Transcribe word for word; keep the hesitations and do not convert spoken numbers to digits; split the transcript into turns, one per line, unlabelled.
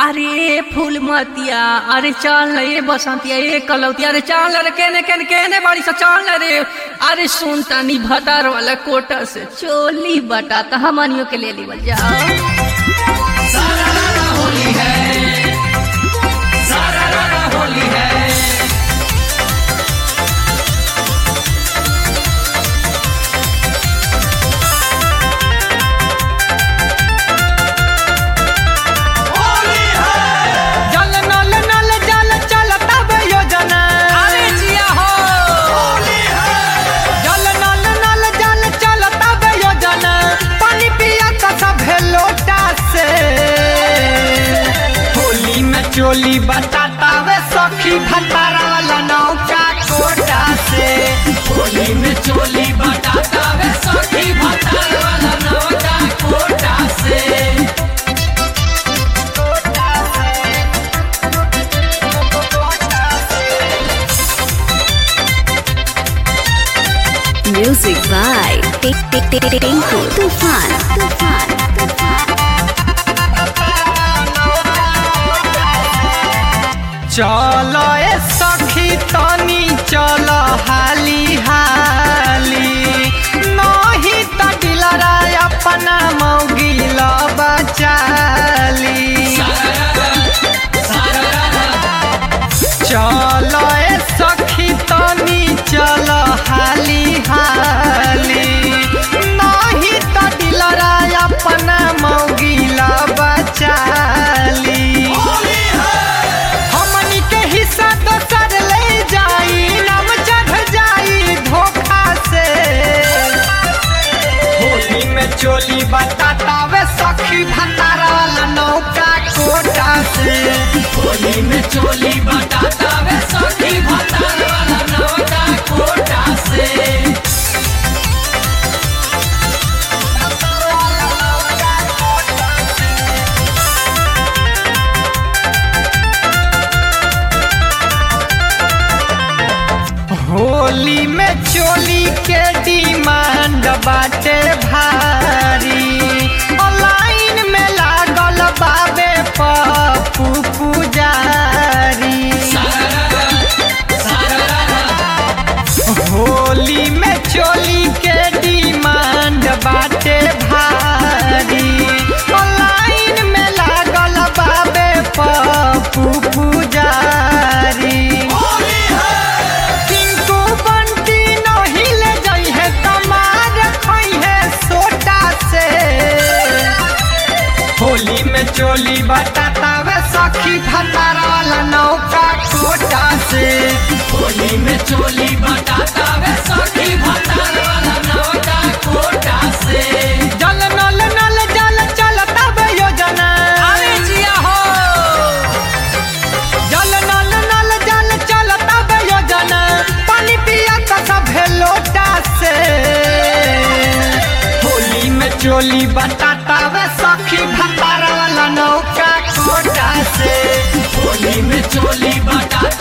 अरे फूल मतिया, अरे चल न ये बसंतिया, ये कलौतिया, अरे चल रे केने केने केने बाड़ी सा चल रे। अरे सुन तनी भतार वाला कोटा से चोली बटा त हमनियों के ले लीवल जाओ।
सारा रारा होली है, सारा रारा होली है।
चोली बताता वे सखी भतारा वाला नौका कोटा से।
होली में चोली बताता वे सखी भतारा वाला नौका कोटा से।
Music by Tinku Tufan. Tufan. Tufan.
चलो ए सखी तनी चलो हाली हाली, नहीं तो दिलरा अपना मौगिल बचाली। चलो ए सखी तनी चलो हाली हाली, नहीं तो दिलरा अपना मौगिल बचाली। चोली बताता वे सखी भतारा वाला नौका कोटा से।
होली में चोली बताता वे सखी भतारा वाला नौका कोटा से।
होली में चोली के डिमांड बाटे भारी, ऑनलाइन में लागल बाबे पप्पू पुजारी। होली में चोली के डिमांड बाटे भारी, ऑनलाइन में लागल बाबे पप्पू पुजारी। होली में चोली बताता वे सखी भतारा वाला नौका कोटा से।
होली में चोली बताता वे सखी भतारा वाला नौका कोटा से।
जल नल नल जल चलता बे योजना,
अरे जिया हो।
जल नल नल जल चलता बे योजना, पानी पिया का सब लोटा से। होली में चोली बताता वे सखी भतारा वाला नौका कोटा से।
होली में चोली बताता